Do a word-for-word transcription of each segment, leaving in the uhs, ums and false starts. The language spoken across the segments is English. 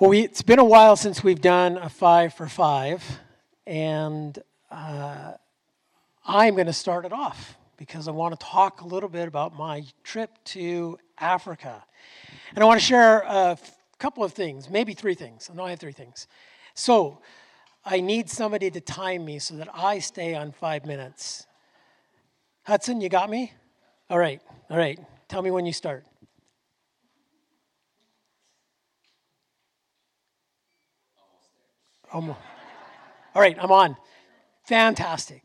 Well, we, it's been a while since we've done a five for five, and uh, I'm going to start it off because I want to talk a little bit about my trip to Africa. And I want to share a f- couple of things, maybe three things. I know I have three things. So I need somebody to time me so that I stay on five minutes. Hudson, you got me? All right, all right. Tell me when you start. Almost. All right, I'm on. Fantastic.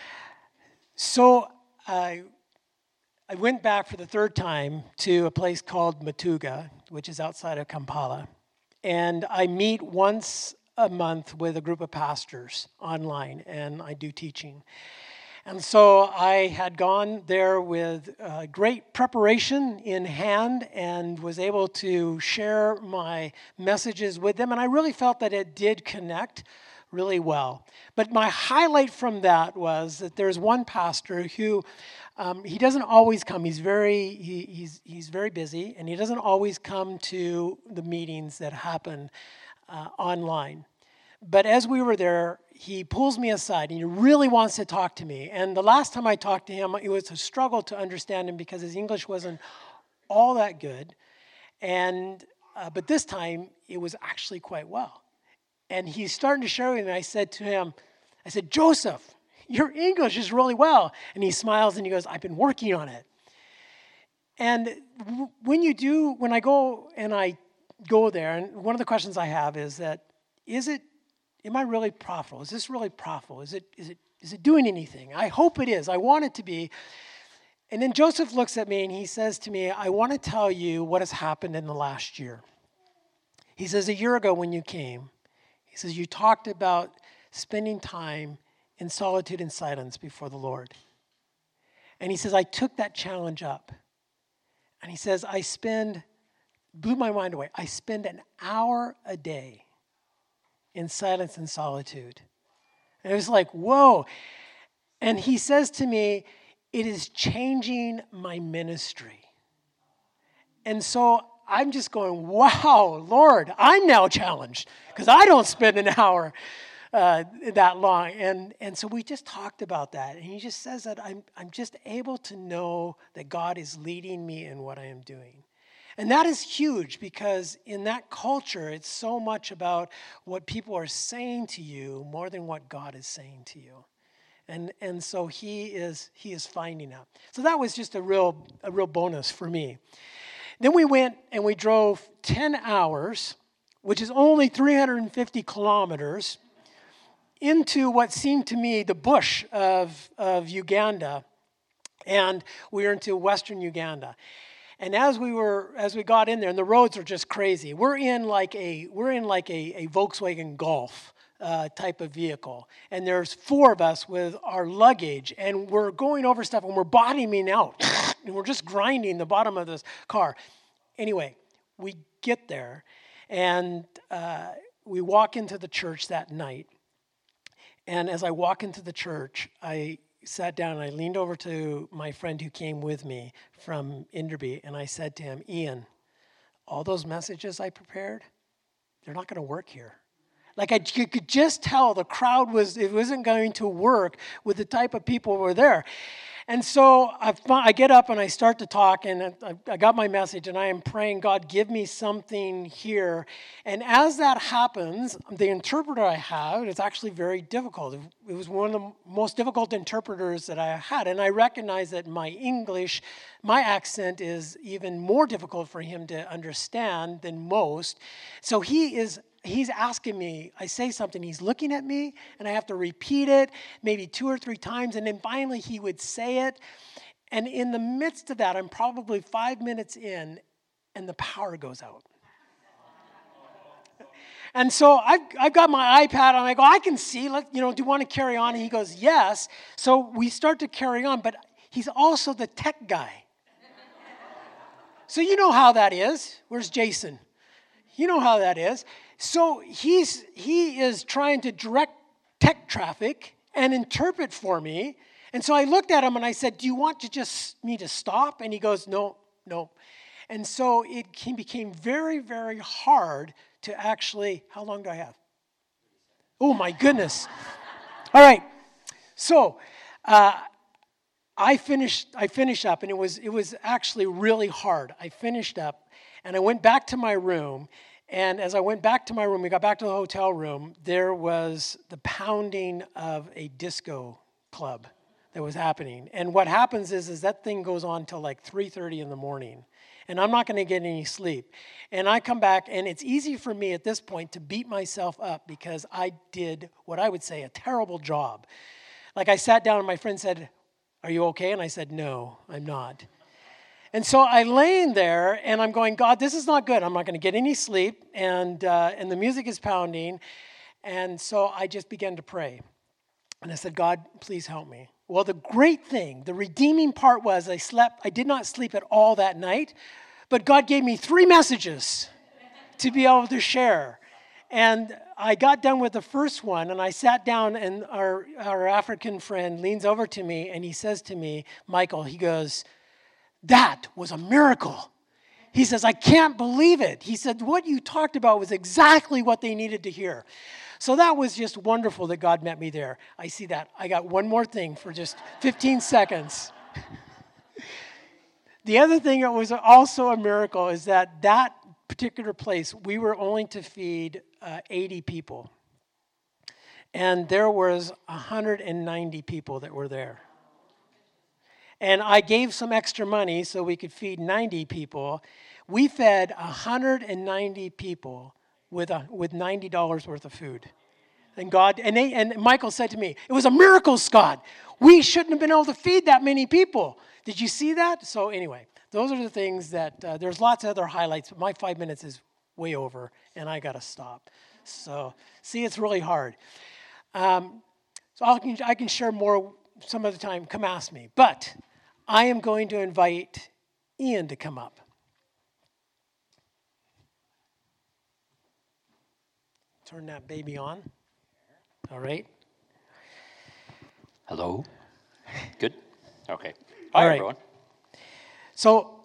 So I I went back for the third time to a place called Matuga, which is outside of Kampala. And I meet once a month with a group of pastors online, and I do teaching. And so I had gone there with uh, great preparation in hand and was able to share my messages with them. And I really felt that it did connect really well. But my highlight from that was that there's one pastor who, um, he doesn't always come. He's very, he, he's, he's very busy, and he doesn't always come to the meetings that happen uh, online. But as we were there, he pulls me aside, and he really wants to talk to me. And the last time I talked to him, it was a struggle to understand him because his English wasn't all that good. And uh, but this time, it was actually quite well. And he's starting to share with me. I said to him, I said, Joseph, your English is really well. And he smiles and he goes, I've been working on it. And w- when you do, when I go and I go there, and one of the questions I have is that, is it, am I really profitable? Is this really profitable? Is it, is it, is it doing anything? I hope it is. I want it to be. And then Joseph looks at me and he says to me, I want to tell you what has happened in the last year. He says, a year ago when you came, he says, you talked about spending time in solitude and silence before the Lord. And he says, I took that challenge up. And he says, I spend, blew my mind away, I spend an hour a day in silence and solitude. And it was like, whoa. And he says to me, it is changing my ministry. And so I'm just going, wow, Lord, I'm now challenged because I don't spend an hour uh, that long. And and so we just talked about that. And he just says that I'm I'm just able to know that God is leading me in what I am doing. And that is huge because in that culture, it's so much about what people are saying to you more than what God is saying to you. And and so he is he is finding out. So that was just a real a real bonus for me. Then we went and we drove ten hours, which is only three hundred fifty kilometers, into what seemed to me the bush of, of Uganda. And we were into western Uganda. And as we were, as we got in there, and the roads are just crazy. We're in like a, we're in like a, a Volkswagen Golf uh, type of vehicle. And there's four of us with our luggage, and we're going over stuff, and we're bottoming out. And we're just grinding the bottom of this car. Anyway, we get there, and uh, we walk into the church that night. And as I walk into the church, I sat down and I leaned over to my friend who came with me from Inderby, and I said to him, Ian, all those messages I prepared, they're not going to work here. Like I you could just tell the crowd was, it wasn't going to work with the type of people who were there. And so I, I get up and I start to talk, and I, I got my message, and I am praying, God, give me something here. And as that happens, the interpreter I have, it's actually very difficult. It was one of the most difficult interpreters that I had, and I recognize that my English, my accent is even more difficult for him to understand than most. So he is He's asking me, I say something, he's looking at me, and I have to repeat it maybe two or three times, and then finally he would say it. And in the midst of that, I'm probably five minutes in, and the power goes out. And so I've, I've got my iPad, and I go, I can see, let, you know, do you want to carry on? And he goes, yes. So we start to carry on, but he's also the tech guy. So you know how that is. Where's Jason? You know how that is. So he's he is trying to direct tech traffic and interpret for me. And so I looked at him and I said, do you want to just me to stop? And he goes, no, no. And so it came, became very, very hard to actually, how long do I have? Oh my goodness. All right. So uh, I finished I finished up, and it was it was actually really hard. I finished up, and I went back to my room, and as I went back to my room, we got back to the hotel room, there was the pounding of a disco club that was happening. And what happens is, is that thing goes on till like three thirty in the morning. And I'm not going to get any sleep. And I come back, and it's easy for me at this point to beat myself up because I did what I would say a terrible job. Like I sat down, and my friend said, "Are you okay?" And I said, "No, I'm not." And so I lay in there, and I'm going, "God, this is not good. I'm not going to get any sleep." And uh, and the music is pounding. And so I just began to pray. And I said, "God, please help me." Well, the great thing, the redeeming part was I slept, I did not sleep at all that night, but God gave me three messages to be able to share. And I got done with the first one, and I sat down, and our, our African friend leans over to me, and he says to me, Michael, he goes, "That was a miracle." He says, "I can't believe it." He said, "What you talked about was exactly what they needed to hear." So that was just wonderful that God met me there. I see that. I got one more thing for just fifteen seconds. The other thing that was also a miracle is that that particular place, we were only to feed uh, eighty people. And there was one hundred ninety people that were there. And I gave some extra money so we could feed ninety people. We fed one hundred ninety people with a, with ninety dollars worth of food. And God, and, they, and Michael said to me, "It was a miracle, Scott. We shouldn't have been able to feed that many people." Did you see that? So anyway, those are the things that, uh, there's lots of other highlights, but my five minutes is way over, and I got to stop. So, see, it's really hard. Um, so I can, I can share more some other time. Come ask me. But I am going to invite Ian to come up. Turn that baby on. All right. Hello. Good? Okay. All Hi, right. everyone. So,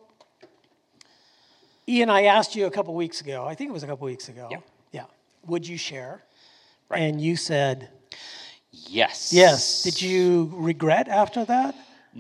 Ian, I asked you a couple weeks ago, I think it was a couple weeks ago. Yeah. Yeah. Would you share? Right. And you said Yes. yes. Did you regret after that?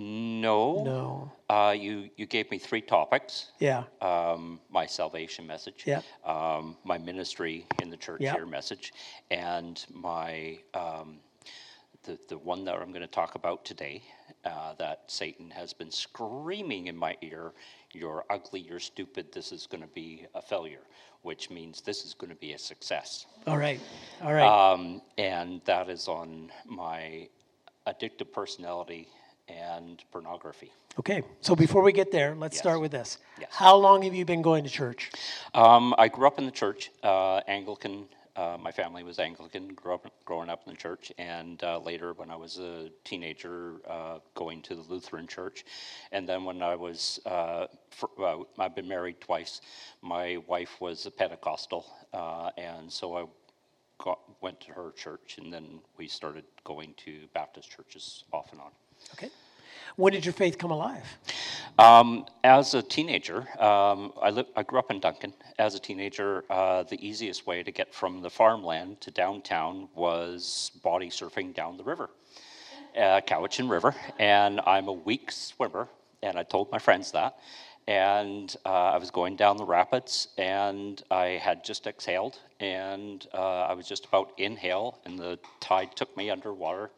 No. No. Uh, you, you gave me three topics. Yeah. Um, my salvation message, Yeah. um, my ministry in the church Yeah. here message, and my um, the, the one that I'm going to talk about today, uh, that Satan has been screaming in my ear, "You're ugly, you're stupid, this is going to be a failure," which means this is going to be a success. All right. All right. Um, and that is on my addictive personality and pornography. Okay. So before we get there, let's Yes. start with this. Yes. How long have you been going to church? Um, I grew up in the church, uh, Anglican. Uh, my family was Anglican, grew up, growing up in the church, and uh, later when I was a teenager, uh, going to the Lutheran church. And then when I was, uh, for, uh, I've been married twice, my wife was a Pentecostal, uh, and so I got, went to her church, and then we started going to Baptist churches off and on. Okay. When did your faith come alive? Um, as a teenager, um, I, li- I grew up in Duncan. As a teenager, uh, the easiest way to get from the farmland to downtown was body surfing down the river, uh, Cowichan River. And I'm a weak swimmer, and I told my friends that. And uh, I was going down the rapids, and I had just exhaled, and uh, I was just about to inhale, and the tide took me underwater.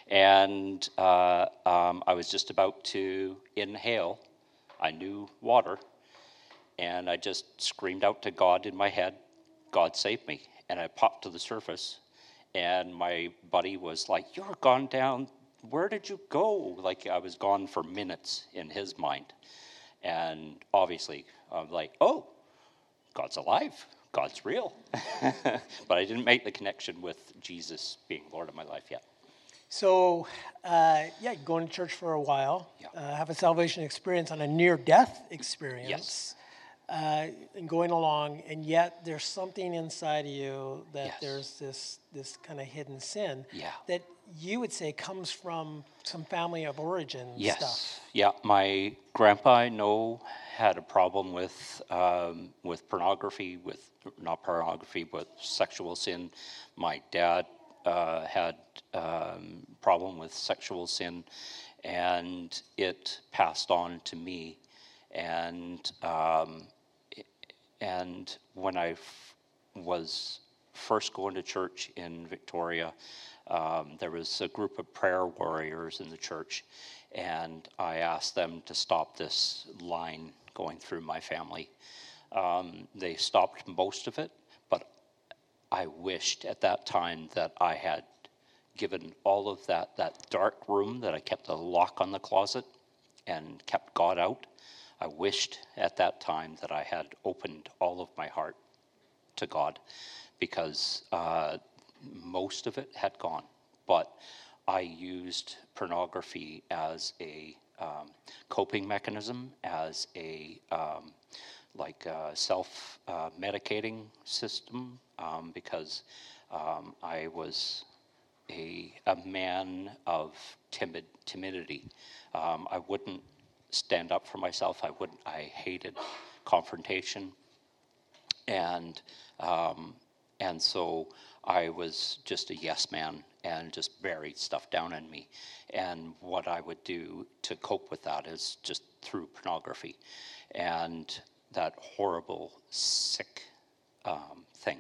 And uh, um, I was just about to inhale. I knew water, and I just screamed out to God in my head, "God save me." And I popped to the surface, and my buddy was like, "You're gone down. Where did you go?" Like I was gone for minutes in his mind. And obviously, I'm like, "Oh, God's alive. God's real." But I didn't make the connection with Jesus being Lord of my life yet. So, uh, yeah, going to church for a while, Yeah. uh, have a salvation experience and a near-death experience, Yes. uh, and going along, and yet there's something inside of you that Yes. there's this this kind of hidden sin Yeah. that you would say comes from some family of origin Yes. stuff. Yeah. My grandpa, I know, had a problem with um, with pornography, with not pornography, but sexual sin. My dad uh, had um, problem with sexual sin, and it passed on to me. And um, and when I f- was first going to church in Victoria, um, there was a group of prayer warriors in the church, and I asked them to stop this line going through my family. Um, they stopped most of it, but I wished at that time that I had given all of that, that dark room that I kept a lock on the closet and kept God out. I wished at that time that I had opened all of my heart to God, because uh, most of it had gone. But I used pornography as a um, coping mechanism, as a um, like a self uh, medicating system, um, because um, I was a, a man of timid timidity. Um, I wouldn't stand up for myself. I wouldn't. I hated confrontation, and um, and so I was just a yes man and just buried stuff down in me. And what I would do to cope with that is just through pornography, and that horrible, sick um, thing,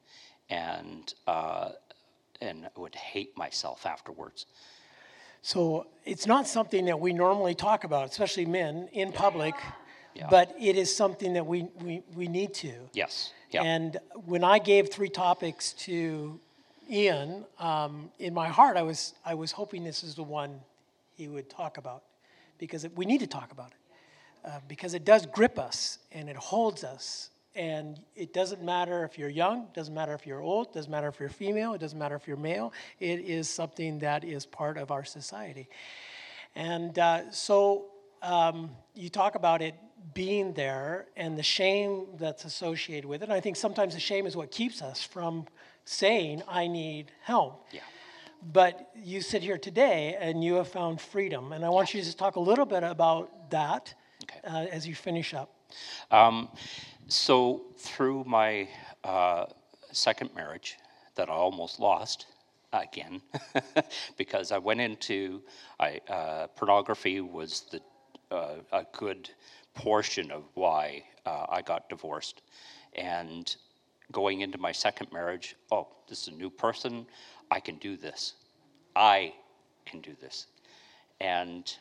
and uh, and I would hate myself afterwards. So it's not something that we normally talk about, especially men, in public, Yeah. but it is something that we, we, we need to. Yes. Yeah. And when I gave three topics to Ian, um, in my heart, I was I was hoping this is the one he would talk about, because it, we need to talk about it, uh, because it does grip us and it holds us. And it doesn't matter if you're young, doesn't matter if you're old, doesn't matter if you're female, it doesn't matter if you're male. It is something that is part of our society. And uh, so um, you talk about it being there and the shame that's associated with it. And I think sometimes the shame is what keeps us from saying, I need help. Yeah. But you sit here today and you have found freedom. And I want you to just talk a little bit about that Okay. uh, as you finish up. Um, so through my uh, second marriage that I almost lost again, because I went into I, uh, pornography was the uh, a good portion of why uh, I got divorced, and going into my second marriage, oh, this is a new person, I can do this, I can do this, and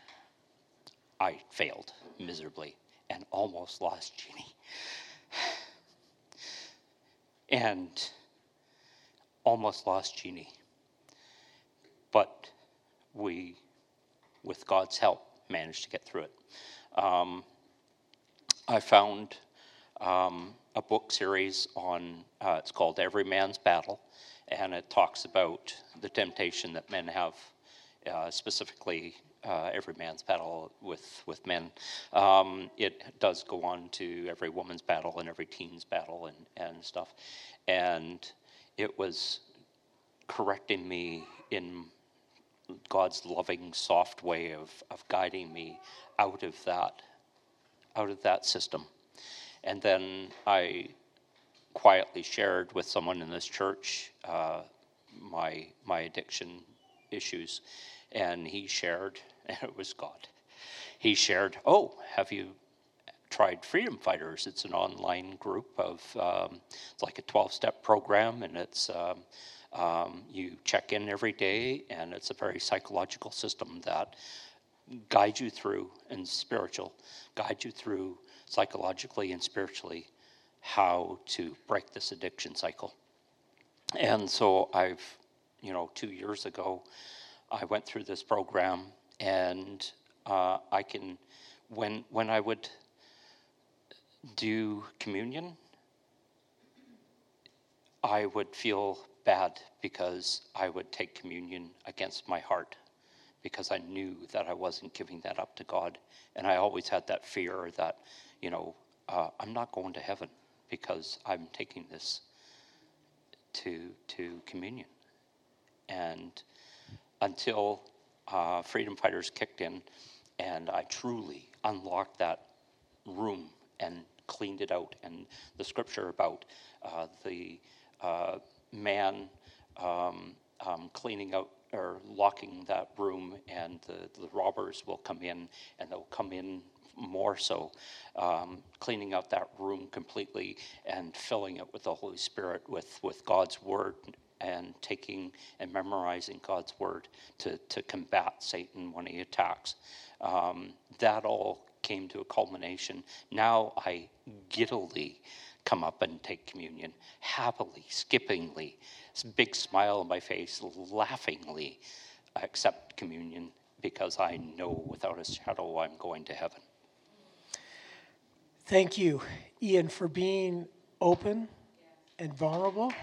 I failed miserably and almost lost Jeannie. And almost lost Jeannie. But we, with God's help, managed to get through it. Um, I found um, a book series on, uh, it's called Every Man's Battle, and it talks about the temptation that men have, uh, specifically uh, every man's battle with, with men. Um, it does go on to every woman's battle and every teen's battle and, and stuff. And it was correcting me in God's loving, soft way of, of guiding me out of that, out of that system. And then I quietly shared with someone in this church uh, my my addiction issues, and he shared, and it was God. He shared, oh, have you tried Freedom Fighters? It's an online group of, um, it's like a twelve-step program, and it's, um, um, you check in every day, and it's a very psychological system that guides you through, and spiritual, guides you through psychologically and spiritually how to break this addiction cycle. And so I've, you know, two years ago, I went through this program, and uh, I can, when when I would do communion, I would feel bad because I would take communion against my heart, because I knew that I wasn't giving that up to God. And I always had that fear that, you know, uh, I'm not going to heaven because I'm taking this to to communion. And until uh, Freedom Fighters kicked in, and I truly unlocked that room and cleaned it out. And the scripture about uh, the uh, man um, um, cleaning out or locking that room, and the, the robbers will come in, and they'll come in more so, um, cleaning out that room completely and filling it with the Holy Spirit, with, with God's word, and taking and memorizing God's word to, to combat Satan when he attacks. Um, that all came to a culmination. Now I giddily come up and take communion, happily, skippingly, big smile on my face, laughingly accept communion, because I know without a shadow I'm going to heaven. Thank you, Ian, for being open and vulnerable.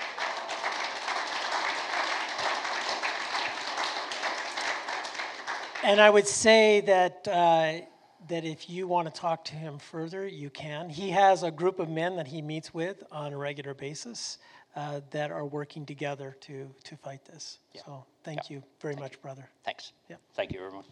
And I would say that uh, that if you want to talk to him further, you can. He has a group of men that he meets with on a regular basis uh, that are working together to to fight this. Yeah. So thank yeah. you very thank much, you. brother. Thanks. Yeah. Thank you, everyone.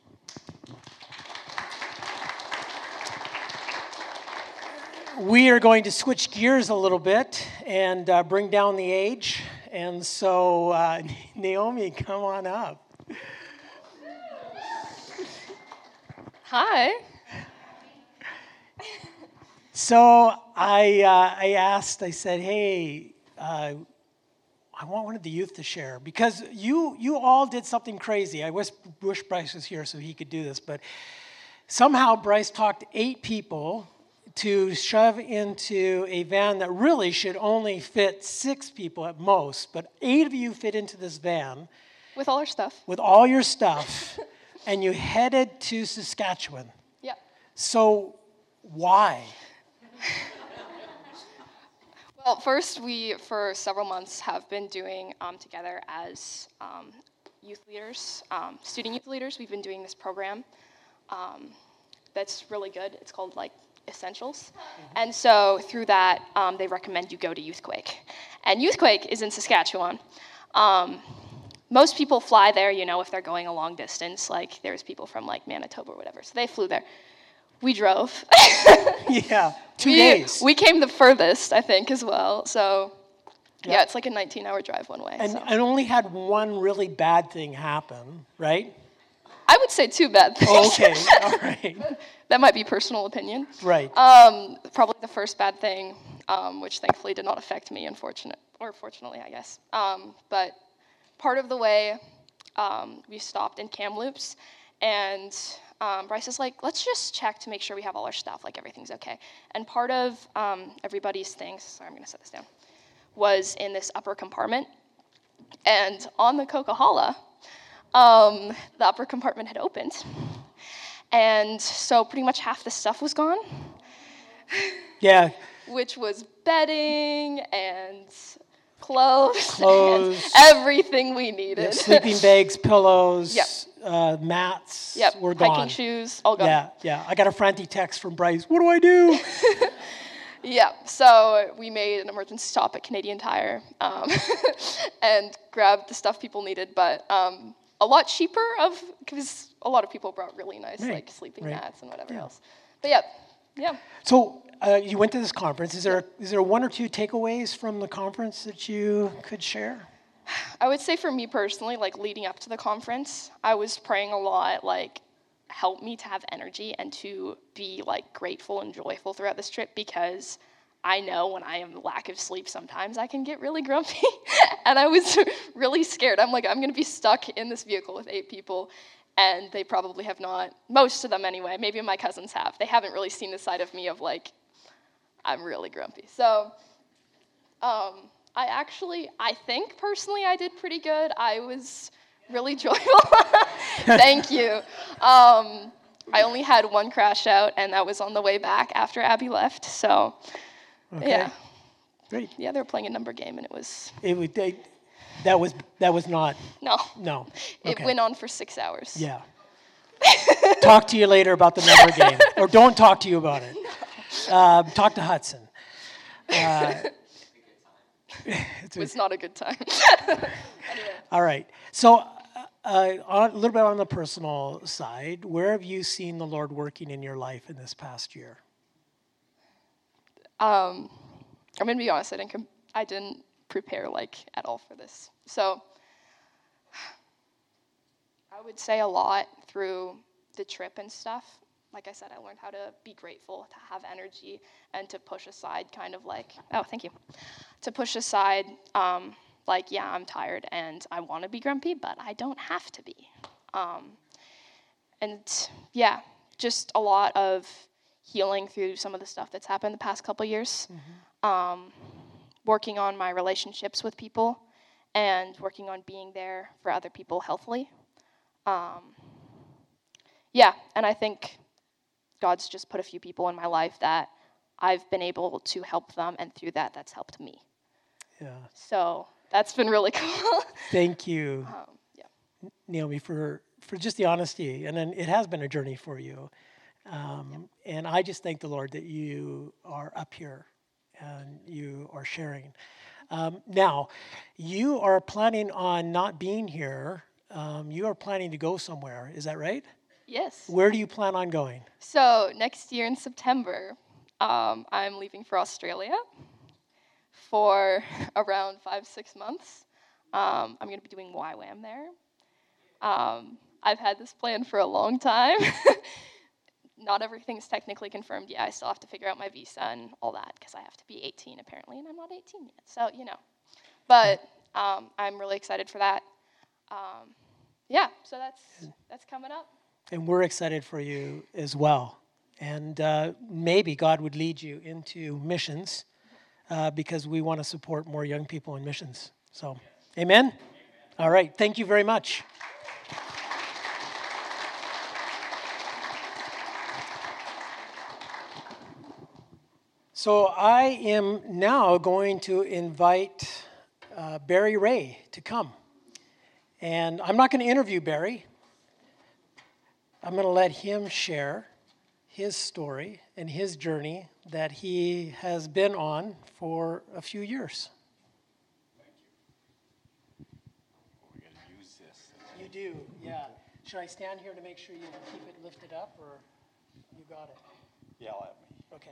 We are going to switch gears a little bit and uh, bring down the age. And so, uh, Naomi, come on up. Hi. So I uh, I asked, I said, hey, uh, I want one of the youth to share, because you you all did something crazy. I wish, wish Bryce was here so he could do this, but somehow Bryce talked eight people to shove into a van that really should only fit six people at most, but eight of you fit into this van. With all our stuff. With all your stuff, and you headed to Saskatchewan. Yeah. So why? Well, first, we, for several months, have been doing um, together as um, youth leaders, um, student youth leaders. We've been doing this program um, that's really good. It's called, like, Essentials. Mm-hmm. And so through that, um, they recommend you go to Youthquake. And Youthquake is in Saskatchewan. Um, most people fly there, you know, if they're going a long distance. Like, there's people from, like, Manitoba or whatever. So they flew there. We drove. Yeah, two we, days. We came the furthest, I think, as well. So, yeah, yeah it's like a nineteen-hour drive one way. And so. I only had one really bad thing happen, right? I would say two bad things. Oh, okay, all right. That might be personal opinion. Right. Um, probably the first bad thing, um, which thankfully did not affect me, unfortunate, or fortunately, I guess. Um, but part of the way, um, we stopped in Kamloops, and um, Bryce is like, let's just check to make sure we have all our stuff, like everything's okay. And part of um, everybody's things, sorry, I'm going to set this down, was in this upper compartment. And on the Coquihalla, um, the upper compartment had opened. And so pretty much half the stuff was gone. Yeah. Which was bedding and clothes, clothes and everything we needed. Yeah, sleeping bags, pillows, yep. uh, mats yep. were gone. Hiking shoes, all gone. Yeah, yeah. I got a frantic text from Bryce. What do I do? Yeah, so we made an emergency stop at Canadian Tire um, and grabbed the stuff people needed, but um, a lot cheaper of because a lot of people brought really nice right. like sleeping right. mats and whatever yeah. else. But yeah, yeah. So uh, you went to this conference. Is there is there one or two takeaways from the conference that you could share? I would say for me personally, like leading up to the conference, I was praying a lot, like help me to have energy and to be like grateful and joyful throughout this trip, because I know when I am lack of sleep, sometimes I can get really grumpy. And I was really scared. I'm like, I'm going to be stuck in this vehicle with eight people, and they probably have not, most of them anyway, maybe my cousins have. They haven't really seen the side of me of like, I'm really grumpy. So um, I actually, I think personally I did pretty good. I was really joyful. Thank you. Um, I only had one crash out, and that was on the way back after Abby left. So, okay. yeah. Great. Yeah, they were playing a number game, and it was... It was they, that was that was not... No. No. It okay. went on for six hours. Yeah. Talk to you later about the number game. Or don't talk to you about it. No. Uh, talk to Hudson. Uh, it was not a good time. Anyway. All right. So uh, uh, on, a little bit on the personal side, where have you seen the Lord working in your life in this past year? Um, I'm gonna be honest. I didn't. Com- I didn't prepare like at all for this. So I would say a lot through the trip and stuff. Like I said, I learned how to be grateful, to have energy, and to push aside kind of like, oh, thank you. To push aside, um, like, yeah, I'm tired and I want to be grumpy, but I don't have to be. Um, and yeah, just a lot of healing through some of the stuff that's happened the past couple years. Mm-hmm. Um, working on my relationships with people and working on being there for other people healthily. Um, yeah, and I think God's just put a few people in my life that I've been able to help them, and through that, that's helped me. Yeah. So that's been really cool. Thank you, um, yeah. Naomi, for, for just the honesty. And then it has been a journey for you. Um, yeah. And I just thank the Lord that you are up here and you are sharing. Um, now, you are planning on not being here. Um, you are planning to go somewhere. Is that right? Yes. Where do you plan on going? So next year in September, um, I'm leaving for Australia for around five, six months. Um, I'm going to be doing Y WAM there. Um, I've had this plan for a long time. Not everything's technically confirmed yet. I still have to figure out my visa and all that because I have to be eighteen apparently, and I'm not eighteen yet. So, you know. But um, I'm really excited for that. Um, yeah, so that's that's coming up. And we're excited for you as well. And uh, maybe God would lead you into missions uh, because we want to support more young people in missions. So, amen? Amen? All right. Thank you very much. So I am now going to invite uh, Barry Ray to come. And I'm not going to interview Barry. I'm going to let him share his story and his journey that he has been on for a few years. Thank you. We're going to use this. You do, yeah. Should I stand here to make sure you keep it lifted up, or you got it? Yell at me. Okay.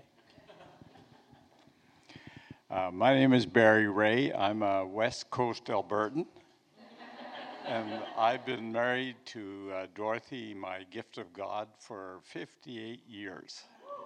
Uh, my name is Barry Ray. I'm a West Coast Albertan. And I've been married to uh, Dorothy, my gift of God, for fifty-eight years.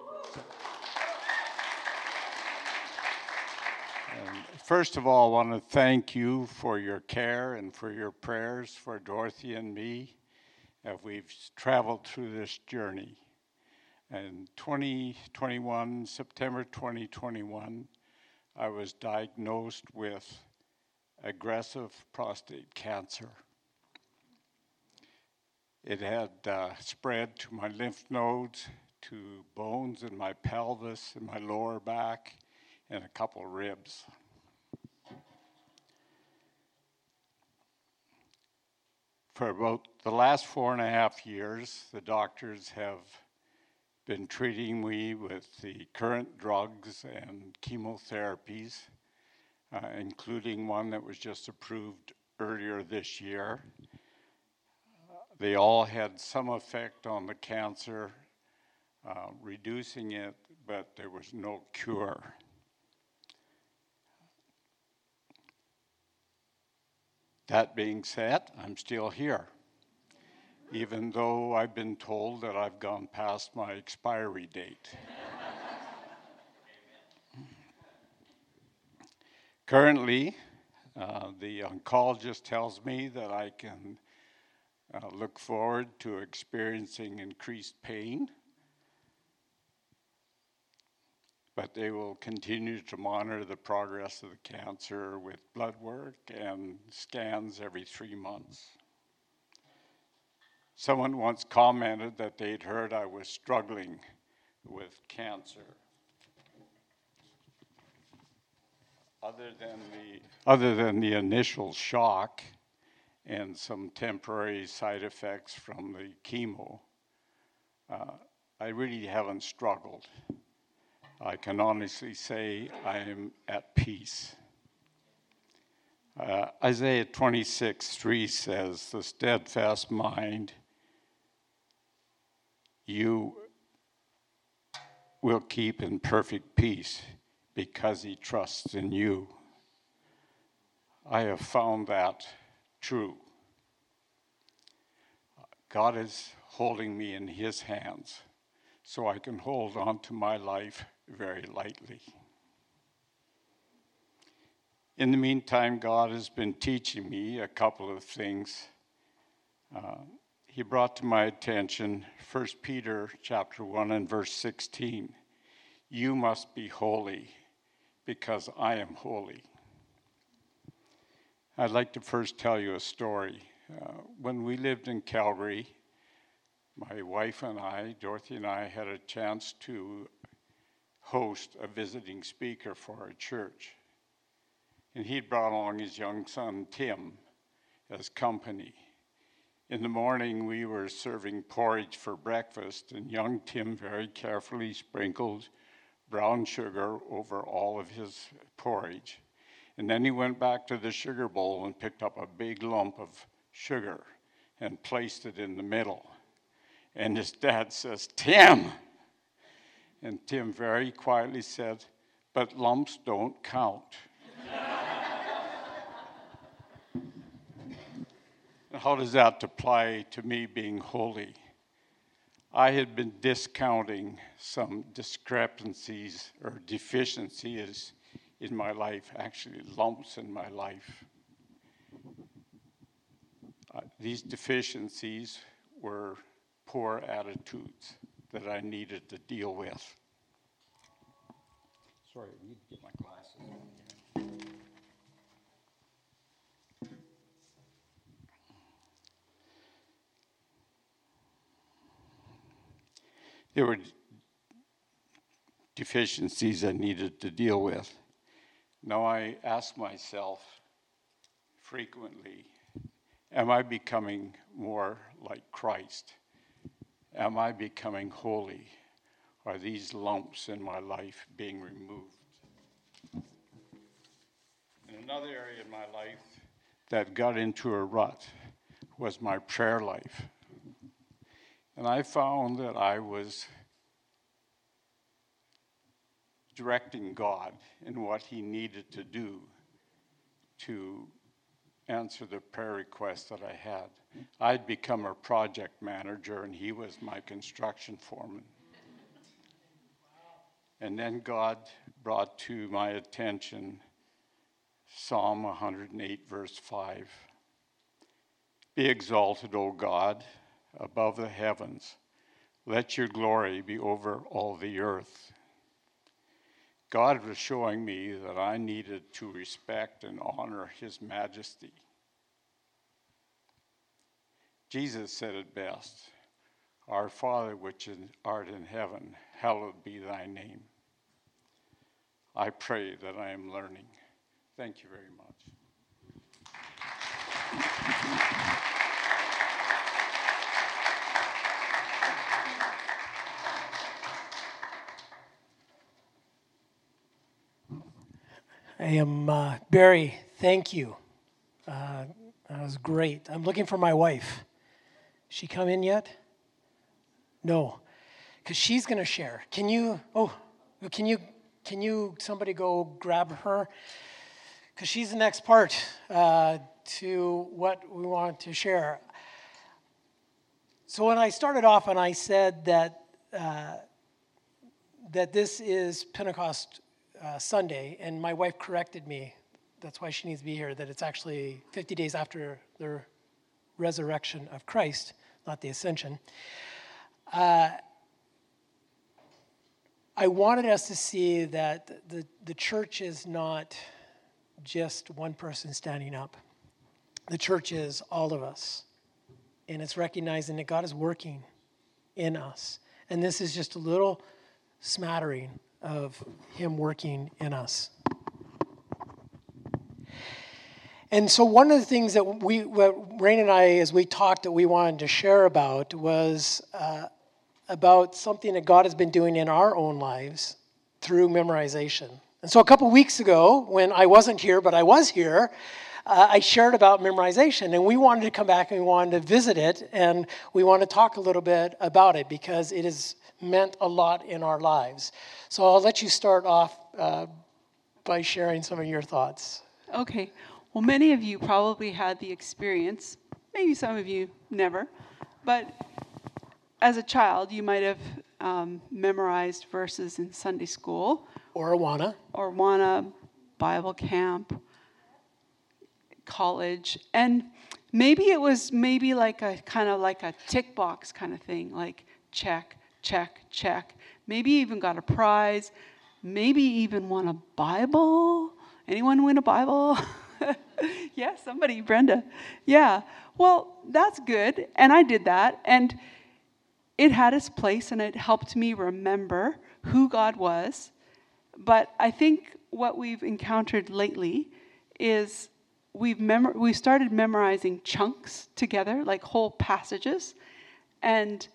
And first of all, I want to thank you for your care and for your prayers for Dorothy and me as we've traveled through this journey. In twenty twenty-one, September twenty twenty-one, I was diagnosed with aggressive prostate cancer. It had uh, spread to my lymph nodes, to bones in my pelvis and my lower back, and a couple of ribs. For about the last four and a half years, the doctors have been treating me with the current drugs and chemotherapies, uh, including one that was just approved earlier this year. Uh, they all had some effect on the cancer, uh, reducing it, but there was no cure. That being said, I'm still here, even though I've been told that I've gone past my expiry date. Currently, uh, the oncologist tells me that I can uh, look forward to experiencing increased pain, but they will continue to monitor the progress of the cancer with blood work and scans every three months. Someone once commented that they'd heard I was struggling with cancer. Other than the, other than the initial shock and some temporary side effects from the chemo, uh, I really haven't struggled. I can honestly say I am at peace. Uh, Isaiah twenty-six three says, the steadfast mind you will keep in perfect peace because he trusts in you. I have found that true. God is holding me in his hands so I can hold on to my life very lightly. In the meantime, God has been teaching me a couple of things. Uh, he brought to my attention First Peter chapter one and verse sixteen. You must be holy because I am holy. I'd like to first tell you a story. Uh, when we lived in Calgary, my wife and I, Dorothy and I, had a chance to host a visiting speaker for our church. And he'd brought along his young son, Tim, as company. In the morning, we were serving porridge for breakfast, and young Tim very carefully sprinkled brown sugar over all of his porridge. And then he went back to the sugar bowl and picked up a big lump of sugar and placed it in the middle. And his dad says, Tim! And Tim very quietly said, but lumps don't count. How does that apply to me being holy? I had been discounting some discrepancies or deficiencies in my life, actually lumps in my life. Uh, these deficiencies were poor attitudes that I needed to deal with. Sorry, I need to get my glasses. There were deficiencies I needed to deal with. Now I ask myself frequently, am I becoming more like Christ? Am I becoming holy? Are these lumps in my life being removed? And another area in my life that got into a rut was my prayer life. And I found that I was directing God in what he needed to do to answer the prayer requests that I had. I'd become a project manager and he was my construction foreman. And then God brought to my attention Psalm one hundred eight, verse five. Be exalted, O God, above the heavens. Let your glory be over all the earth. God was showing me that I needed to respect and honor his majesty. Jesus said it best, Our Father which art in heaven, hallowed be thy name. I pray that I am learning. Thank you very much. I am, uh, Barry, thank you. Uh, that was great. I'm looking for my wife. She come in yet? No, because she's going to share. Can you, oh, can you, can you, somebody go grab her? Because she's the next part uh, to what we want to share. So when I started off and I said that uh, that this is Pentecost uh, Sunday, and my wife corrected me, that's why she needs to be here, that it's actually fifty days after the resurrection of Christ, not the ascension. Uh, I wanted us to see that the, the church is not just one person standing up. The church is all of us. And it's recognizing that God is working in us. And this is just a little smattering of him working in us. And so one of the things that we, what Rain and I, as we talked, that we wanted to share about was uh, about something that God has been doing in our own lives through memorization. And so a couple weeks ago, when I wasn't here, but I was here, uh, I shared about memorization, and we wanted to come back and we wanted to visit it, and we want to talk a little bit about it because it has meant a lot in our lives. So I'll let you start off uh, by sharing some of your thoughts. Okay. Well, many of you probably had the experience, maybe some of you never, but as a child, you might have um, memorized verses in Sunday school. Or Awana. Or Awana, Bible camp, college. And maybe it was maybe like a kind of like a tick box kind of thing, like check, check, check. Maybe you even got a prize. Maybe even won a Bible. Anyone win a Bible? Yeah, somebody, Brenda. Yeah. Well, that's good. And I did that. And it had its place, and it helped me remember who God was. But I think what we've encountered lately is we've mem- we started memorizing chunks together, like whole passages. And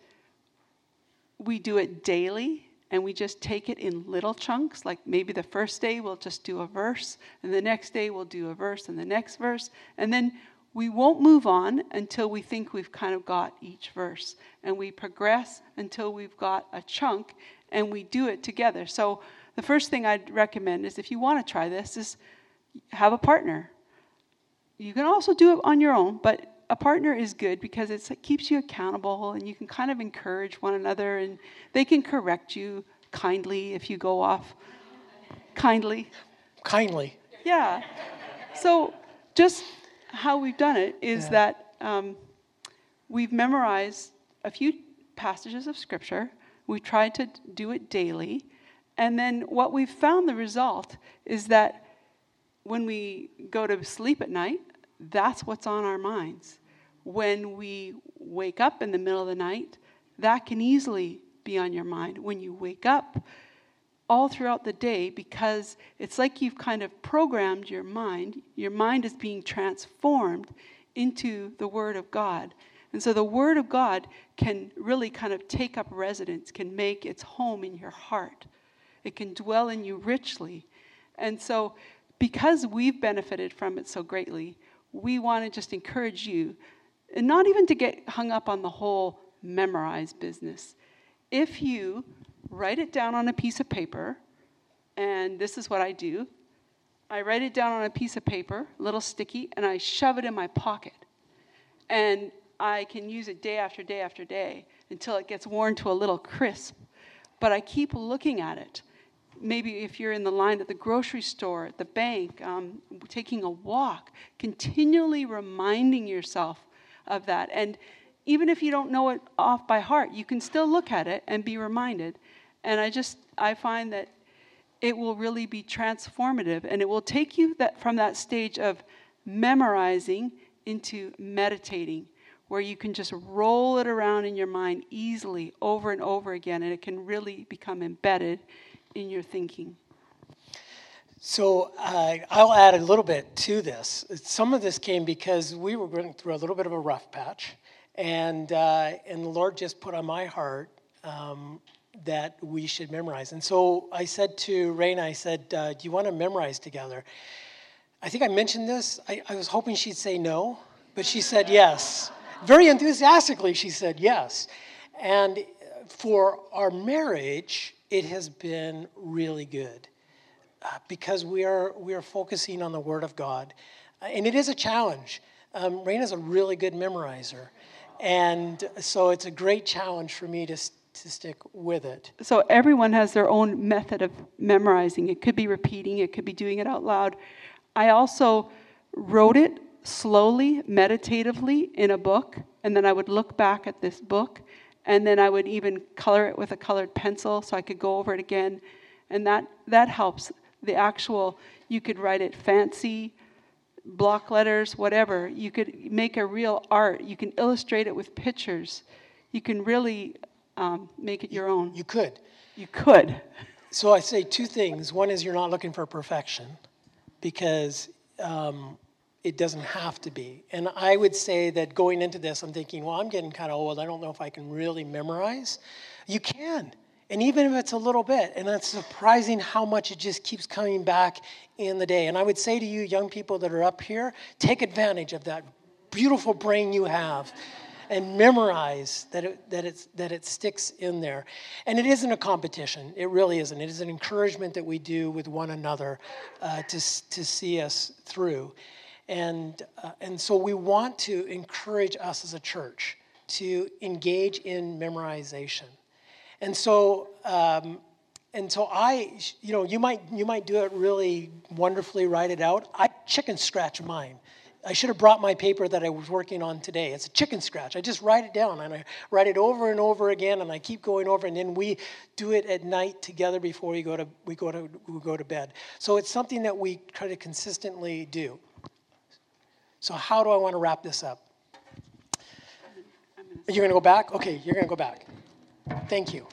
we do it daily. And we just take it in little chunks, like maybe the first day we'll just do a verse, and the next day we'll do a verse, and the next verse, and then we won't move on until we think we've kind of got each verse. And we progress until we've got a chunk, and we do it together. So the first thing I'd recommend is if you want to try this, is have a partner. You can also do it on your own, but a partner is good because it's, it keeps you accountable, and you can kind of encourage one another, and they can correct you kindly if you go off. Kindly. Kindly. Yeah. So just how we've done it is Yeah. that um, we've memorized a few passages of Scripture. We've tried to do it daily. And then what we've found the result is that when we go to sleep at night, that's what's on our minds. When we wake up in the middle of the night, that can easily be on your mind. When you wake up all throughout the day, because it's like you've kind of programmed your mind. Your mind is being transformed into the Word of God. And so the Word of God can really kind of take up residence, can make its home in your heart. It can dwell in you richly. And so because we've benefited from it so greatly, we want to just encourage you, and not even to get hung up on the whole memorize business. If you write it down on a piece of paper, and this is what I do, I write it down on a piece of paper, a little sticky, and I shove it in my pocket. And I can use it day after day after day until it gets worn to a little crisp. But I keep looking at it. Maybe if you're in the line at the grocery store, at the bank, um, taking a walk, continually reminding yourself of that. And even if you don't know it off by heart, you can still look at it and be reminded. And I just, I find that it will really be transformative, and it will take you that from that stage of memorizing into meditating, where you can just roll it around in your mind easily over and over again, and it can really become embedded in your thinking. So uh, I'll add a little bit to this. Some of this came because we were going through a little bit of a rough patch, and uh, and the Lord just put on my heart um, that we should memorize. And so I said to Raina, I said, uh, do you want to memorize together? I think I mentioned this. I, I was hoping she'd say no, but she said yes. Very enthusiastically, she said yes. And for our marriage, it has been really good uh, because we are we are focusing on the Word of God. Uh, and it is a challenge. Um, Raina's a really good memorizer. And so it's a great challenge for me to, to stick with it. So everyone has their own method of memorizing. It could be repeating. It could be doing it out loud. I also wrote it slowly, meditatively in a book, and then I would look back at this book, and then I would even color it with a colored pencil so I could go over it again, and that that helps. The actual, you could write it fancy, block letters, whatever. You could make a real art. You can illustrate it with pictures. You can really um, make it your own. You could. You could. So I say two things. One is you're not looking for perfection because um, it doesn't have to be. And I would say that going into this, I'm thinking, well, I'm getting kind of old. I don't know if I can really memorize. You can. And even if it's a little bit, and it's surprising how much it just keeps coming back in the day. And I would say to you, young people that are up here, take advantage of that beautiful brain you have and memorize that it, that it's, that it sticks in there. And it isn't a competition. It really isn't. It is an encouragement that we do with one another uh, to, to see us through. And, uh, and so we want to encourage us as a church to engage in memorization. And so, um, and so I, you know, you might you might do it really wonderfully, write it out. I chicken scratch mine. I should have brought my paper that I was working on today. It's a chicken scratch. I just write it down, and I write it over and over again, and I keep going over, and then we do it at night together before we go to we go to we go to bed. So it's something that we try to consistently do. So how do I want to wrap this up? You're going to go back? Okay, you're going to go back. Thank you.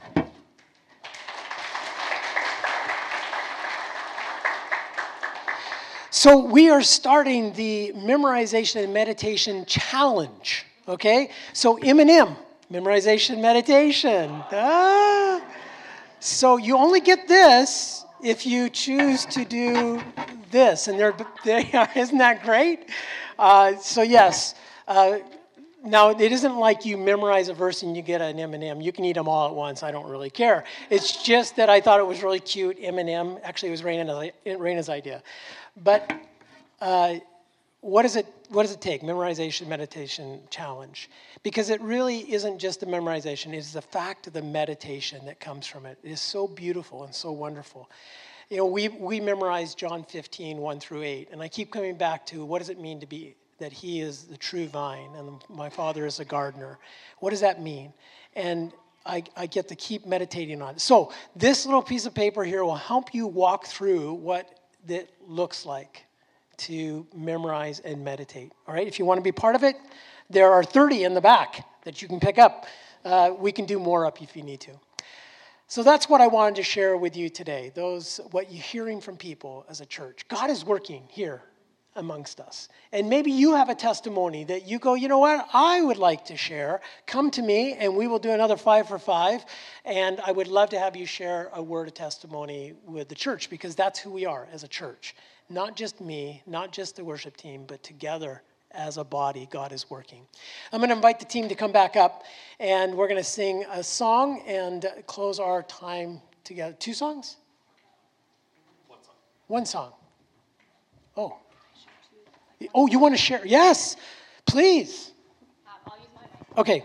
So we are starting the memorization and meditation challenge, okay? So M and M, memorization, meditation. Ah. So you only get this if you choose to do this, and they're, they are, isn't that great? Uh, so yes, uh, now, it isn't like you memorize a verse and you get an M and M. You can eat them all at once. I don't really care. It's just that I thought it was really cute, M and M. Actually, it was Raina's, Raina's idea. But uh, what does it what does it take? Memorization, meditation challenge. Because it really isn't just the memorization. It is the fact of the meditation that comes from it. It is so beautiful and so wonderful. You know, we, we memorized John fifteen, one through eight. And I keep coming back to what does it mean to be that he is the true vine and my Father is a gardener. What does that mean? And I, I get to keep meditating on it. So this little piece of paper here will help you walk through what that looks like to memorize and meditate. All right, if you want to be part of it, there are thirty in the back that you can pick up. Uh, we can do more up if you need to. So that's what I wanted to share with you today. Those, what you're hearing from people as a church. God is working here amongst us. And maybe you have a testimony that you go, you know what, I would like to share. Come to me and we will do another five for five. And I would love to have you share a word of testimony with the church, because that's who we are as a church. Not just me, not just the worship team, but together as a body, God is working. I'm going to invite the team to come back up, and we're going to sing a song and close our time together. Two songs? One song. One song. Oh. Oh, you want to share? Yes, please. Um, I'll use my mic. Okay.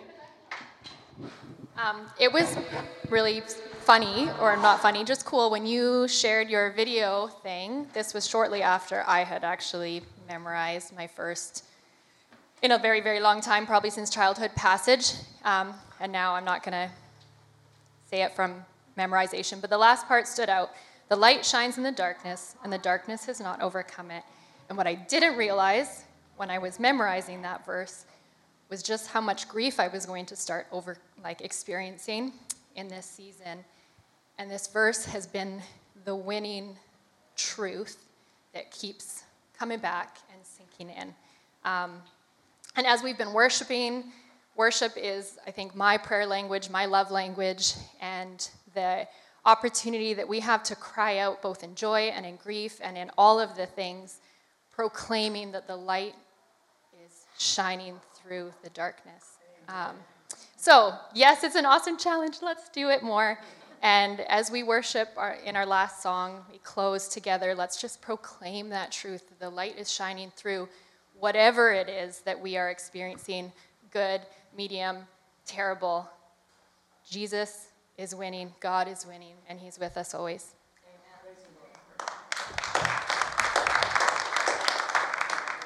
Um, it was really funny, or not funny, just cool, when you shared your video thing. This was shortly after I had actually memorized my first, in a very, very long time, probably since childhood, passage. Um, and now I'm not going to say it from memorization, but the last part stood out. The light shines in the darkness, and the darkness has not overcome it. And what I didn't realize when I was memorizing that verse was just how much grief I was going to start over, like, experiencing in this season. And this verse has been the winning truth that keeps coming back and sinking in. Um, and as we've been worshiping, worship is, I think, my prayer language, my love language, and the opportunity that we have to cry out both in joy and in grief and in all of the things, proclaiming that the light is shining through the darkness. Um, so, yes, it's an awesome challenge. Let's do it more. And as we worship our, in our last song, we close together. Let's just proclaim that truth. The light is shining through whatever it is that we are experiencing, good, medium, terrible. Jesus is winning. God is winning, and he's with us always.